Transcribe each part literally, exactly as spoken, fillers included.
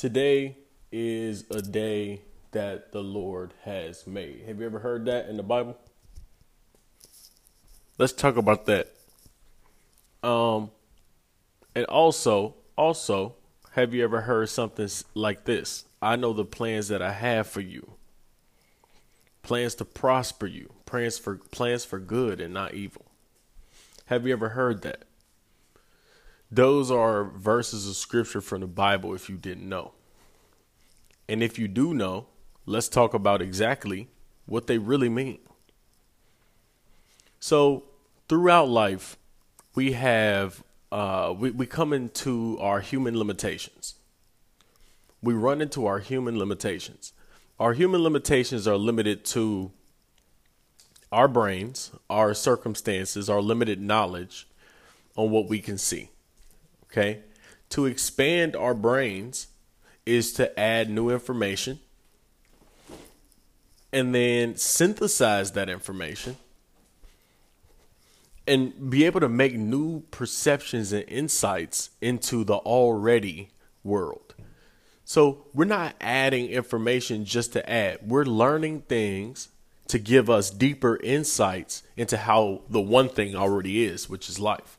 Today is a day that the Lord has made. Have you ever heard that in the Bible? Let's talk about that. Um, and also, also, have you ever heard something like this? I know the plans that I have for you. Plans to prosper you. Plans for plans for good and not evil. Have you ever heard that? Those are verses of scripture from the Bible if you didn't know. And if you do know, let's talk about exactly what they really mean. So throughout life, we have uh, we, we come into our human limitations. We run into our human limitations. Our human limitations are limited to our brains, our circumstances, our limited knowledge on what we can see. Okay. To expand our brains is to add new information and then synthesize that information and be able to make new perceptions and insights into the already world. So we're not adding information just to add. We're learning things to give us deeper insights into how the one thing already is, which is life.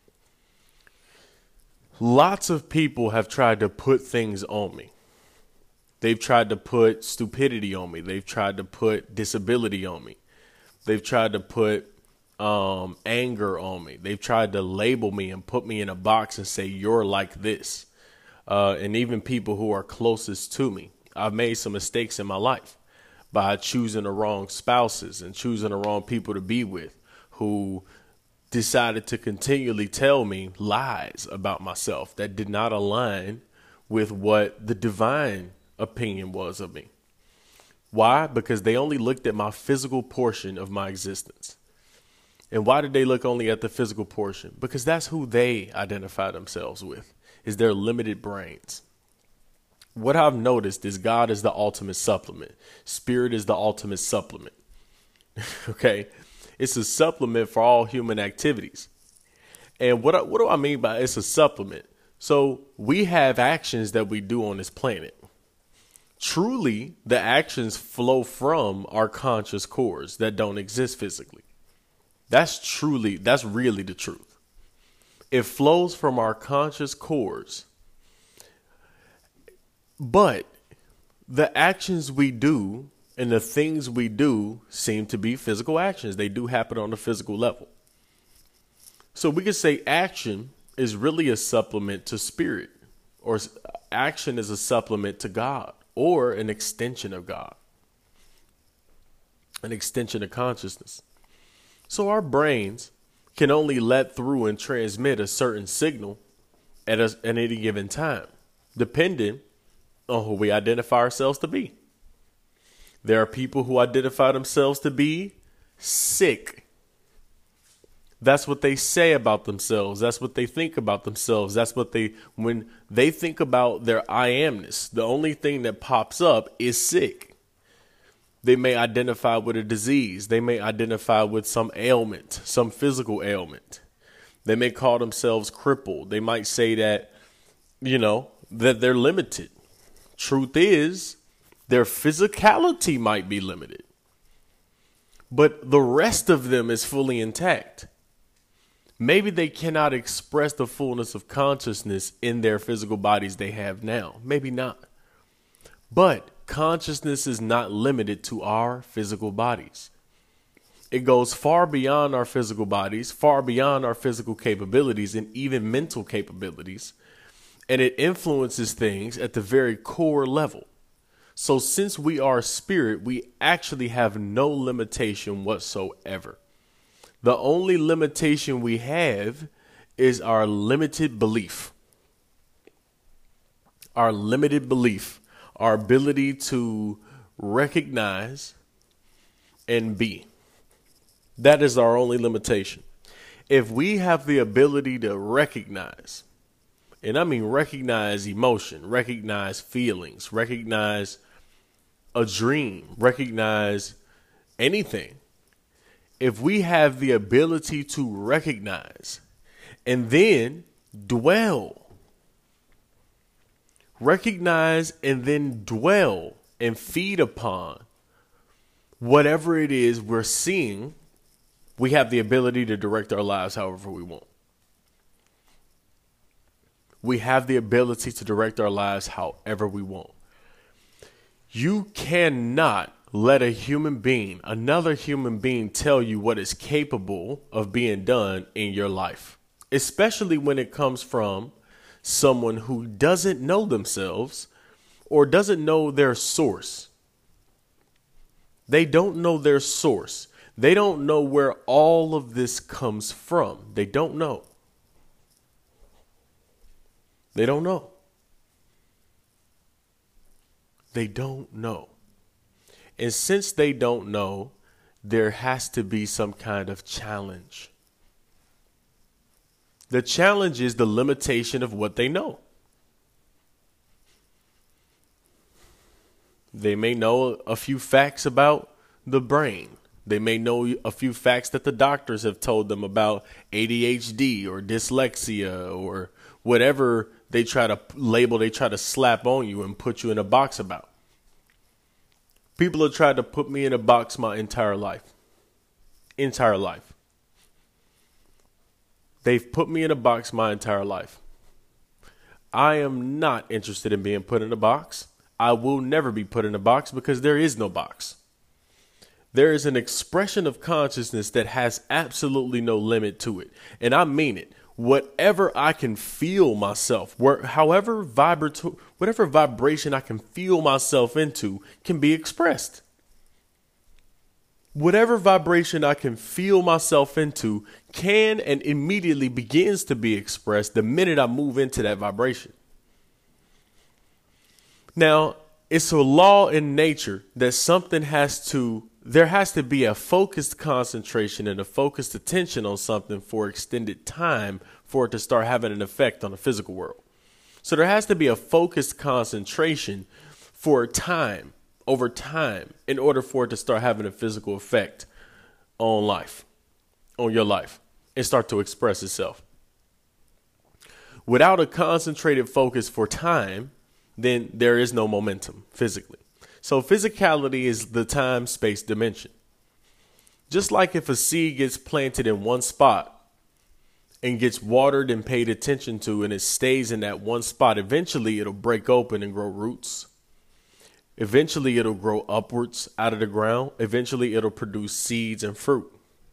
Lots of people have tried to put things on me. They've tried to put stupidity on me. They've tried to put disability on me. They've tried to put um, anger on me. They've tried to label me and put me in a box and say, you're like this. Uh, and even people who are closest to me. I've made some mistakes in my life by choosing the wrong spouses and choosing the wrong people to be with who decided to continually tell me lies about myself that did not align with what the divine opinion was of me. Why? Because they only looked at my physical portion of my existence. And why did they look only at the physical portion? Because that's who they identify themselves with, is their limited brains. What I've noticed is God is the ultimate supplement. Spirit is the ultimate supplement. Okay. It's a supplement for all human activities. And what, what do I mean by it's a supplement? So we have actions that we do on this planet. Truly, the actions flow from our conscious cores that don't exist physically. That's truly, that's really the truth. It flows from our conscious cores. But the actions we do and the things we do seem to be physical actions. They do happen on a physical level. So we could say action is really a supplement to spirit, or action is a supplement to God, or an extension of God, an extension of consciousness. So our brains can only let through and transmit a certain signal at, a, at any given time, depending on who we identify ourselves to be. There are people who identify themselves to be sick. That's what they say about themselves. That's what they think about themselves. That's what they, when they think about their I amness, the only thing that pops up is sick. They may identify with a disease. They may identify with some ailment, some physical ailment. They may call themselves crippled. They might say that, you know, that they're limited. Truth is, their physicality might be limited, but the rest of them is fully intact. Maybe they cannot express the fullness of consciousness in their physical bodies they have now. Maybe not. But consciousness is not limited to our physical bodies. It goes far beyond our physical bodies, far beyond our physical capabilities, and even mental capabilities. And it influences things at the very core level. So since we are spirit, we actually have no limitation whatsoever. The only limitation we have is our limited belief. Our limited belief, our ability to recognize and be. That is our only limitation. If we have the ability to recognize, and I mean recognize emotion, recognize feelings, recognize a dream, recognize anything. If we have the ability to recognize and then dwell recognize and then dwell and feed upon whatever it is we're seeing, we have the ability to direct our lives however we want. We have the ability to direct our lives however we want. You cannot let a human being, another human being, tell you what is capable of being done in your life, especially when it comes from someone who doesn't know themselves or doesn't know their source. They don't know their source. They don't know where all of this comes from. They don't know. They don't know. They don't know. And since they don't know, there has to be some kind of challenge. The challenge is the limitation of what they know. They may know a few facts about the brain. They may know a few facts that the doctors have told them about A D H D or dyslexia or whatever they try to label, they try to slap on you and put you in a box about. People have tried to put me in a box my entire life. Entire life. They've put me in a box my entire life. I am not interested in being put in a box. I will never be put in a box because there is no box. There is an expression of consciousness that has absolutely no limit to it. And I mean it. Whatever I can feel myself, where, however vibrato, whatever vibration I can feel myself into can be expressed. Whatever vibration I can feel myself into can and immediately begins to be expressed the minute I move into that vibration. Now, it's a law in nature that something has to, there has to be a focused concentration and a focused attention on something for extended time for it to start having an effect on the physical world. So there has to be a focused concentration for time, over time, in order for it to start having a physical effect on life, on your life, and start to express itself. Without a concentrated focus for time, then there is no momentum physically. So physicality is the time-space dimension. Just like if a seed gets planted in one spot and gets watered and paid attention to, and it stays in that one spot, eventually it'll break open and grow roots. Eventually it'll grow upwards out of the ground. Eventually it'll produce seeds and fruit.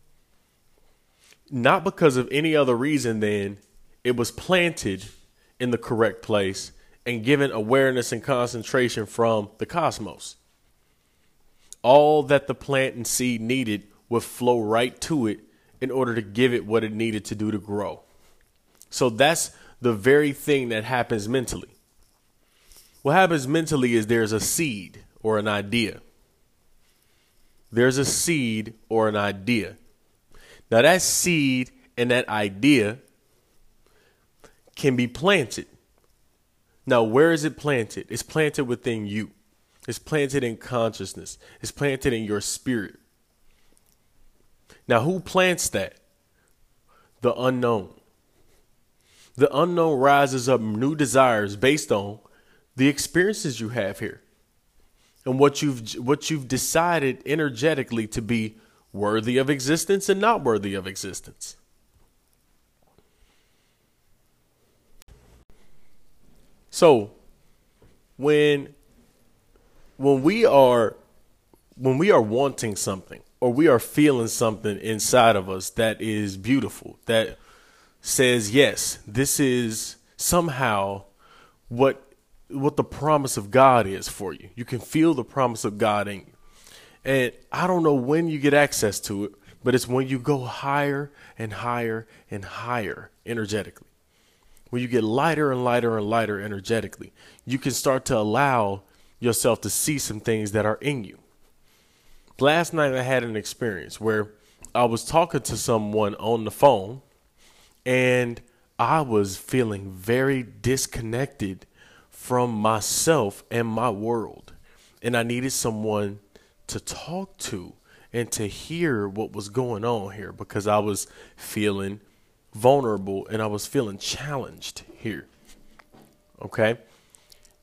Not because of any other reason than it was planted in the correct place and given awareness and concentration from the cosmos. All that the plant and seed needed would flow right to it in order to give it what it needed to do to grow. So that's the very thing that happens mentally. What happens mentally is there's a seed or an idea. There's a seed or an idea. Now that seed and that idea can be planted. Now, where is it planted? It's planted within you. It's planted in consciousness. It's planted in your spirit. Now, who plants that? The unknown. The unknown rises up new desires based on the experiences you have here and what you've what you've decided energetically to be worthy of existence and not worthy of existence. So when when we are when we are wanting something or we are feeling something inside of us that is beautiful, that says, yes, this is somehow what what the promise of God is for you. You can feel the promise of God in you. And I don't know when you get access to it, but it's when you go higher and higher and higher energetically. When you get lighter and lighter and lighter energetically, you can start to allow yourself to see some things that are in you. Last night I had an experience where I was talking to someone on the phone and I was feeling very disconnected from myself and my world. And I needed someone to talk to and to hear what was going on here because I was feeling vulnerable and I was feeling challenged here. Okay.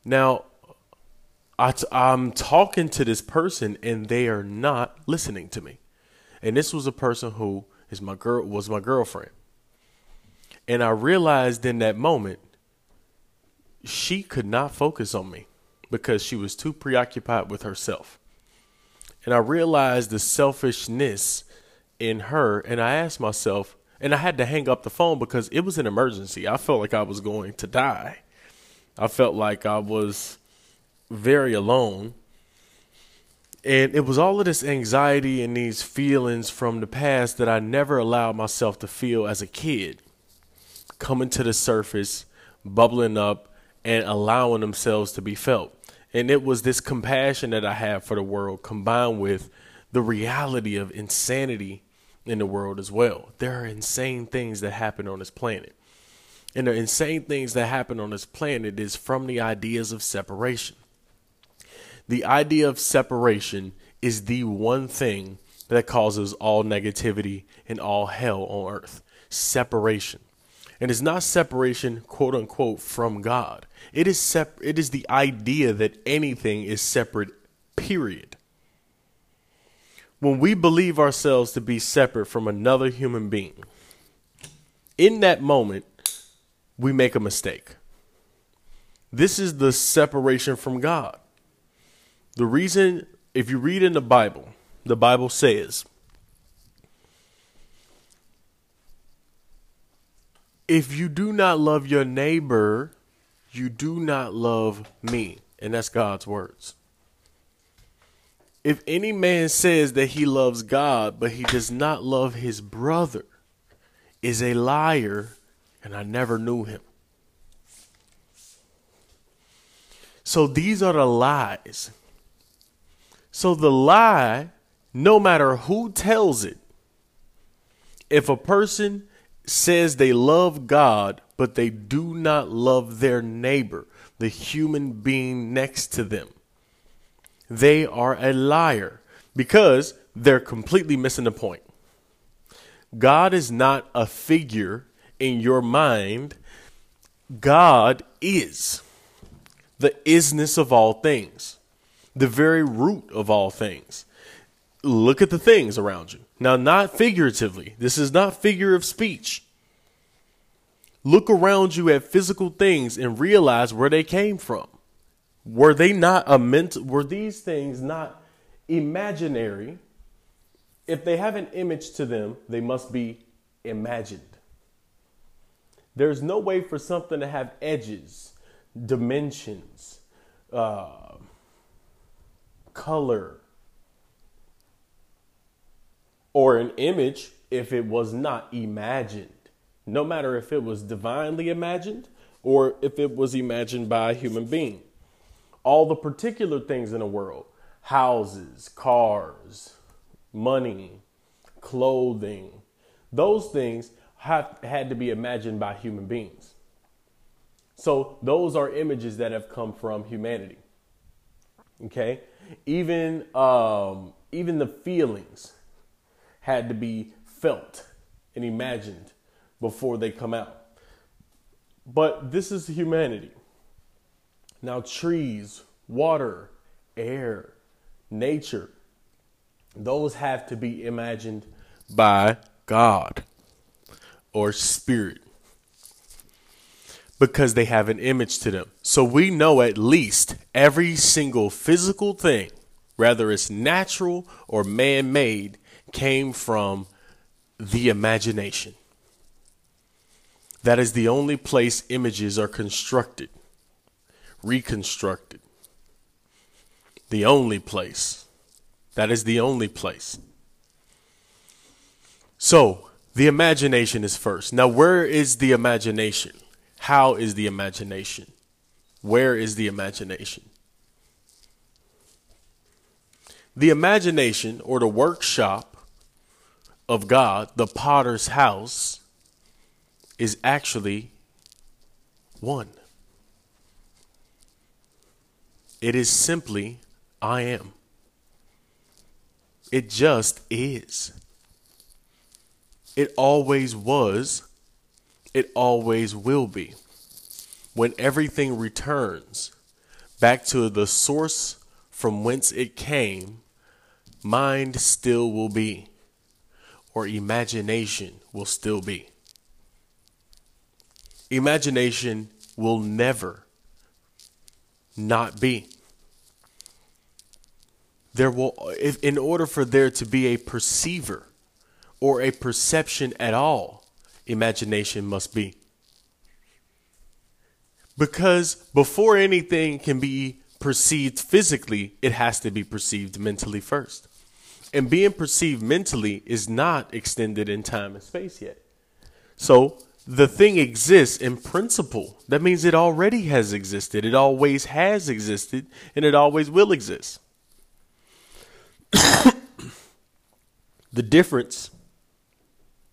Now, I t- I'm talking to this person and they are not listening to me. And this was a person who is my girl was my girlfriend. And I realized in that moment, she could not focus on me because she was too preoccupied with herself. And I realized the selfishness in her. And I asked myself, and I had to hang up the phone because it was an emergency. I felt like I was going to die. I felt like I was very alone. And it was all of this anxiety and these feelings from the past that I never allowed myself to feel as a kid coming to the surface, bubbling up, and allowing themselves to be felt. And it was this compassion that I have for the world combined with the reality of insanity in the world as well. There are insane things that happen on this planet. And the insane things that happen on this planet is from the ideas of separation. The idea of separation is the one thing that causes all negativity and all hell on earth. Separation. And it's not separation, quote unquote, from God. It is sep- It is the idea that anything is separate, period. When we believe ourselves to be separate from another human being, in that moment, we make a mistake. This is the separation from God. The reason, if you read in the Bible, the Bible says, if you do not love your neighbor, you do not love me. And that's God's words. If any man says that he loves God, but he does not love his brother, is a liar, and I never knew him. So these are the lies. So the lie, no matter who tells it, if a person says they love God, but they do not love their neighbor, the human being next to them, they are a liar because they're completely missing the point. God is not a figure in your mind. God is the isness of all things, the very root of all things. Look at the things around you. Now, not figuratively. This is not figure of speech. Look around you at physical things and realize where they came from. Were they not a mental, were these things not imaginary? If they have an image to them, they must be imagined. There's no way for something to have edges, dimensions, uh, color, or an image if it was not imagined. No matter if it was divinely imagined or if it was imagined by a human being. All the particular things in the world, houses, cars, money, clothing, those things have had to be imagined by human beings. So those are images that have come from humanity. Okay, even um, even the feelings had to be felt and imagined before they come out. But this is humanity. Now, trees, water, air, nature, those have to be imagined by God or spirit because they have an image to them. So we know at least every single physical thing, whether it's natural or man-made, came from the imagination. That is the only place images are constructed, reconstructed. The only place. That is the only place. So the imagination is first. Now, where is the imagination? How is the imagination? Where is the imagination? The imagination, or the workshop of God, the potter's house, is actually one. It is simply I am. It just is. It always was. It always will be. When everything returns back to the source from whence it came, mind still will be, or imagination will still be. Imagination will never not be. There will, if, in order for there to be a perceiver or a perception at all, imagination must be. Because before anything can be perceived physically, it has to be perceived mentally first. And being perceived mentally is not extended in time and space yet. So the thing exists in principle. That means it already has existed. It always has existed, and it always will exist. The difference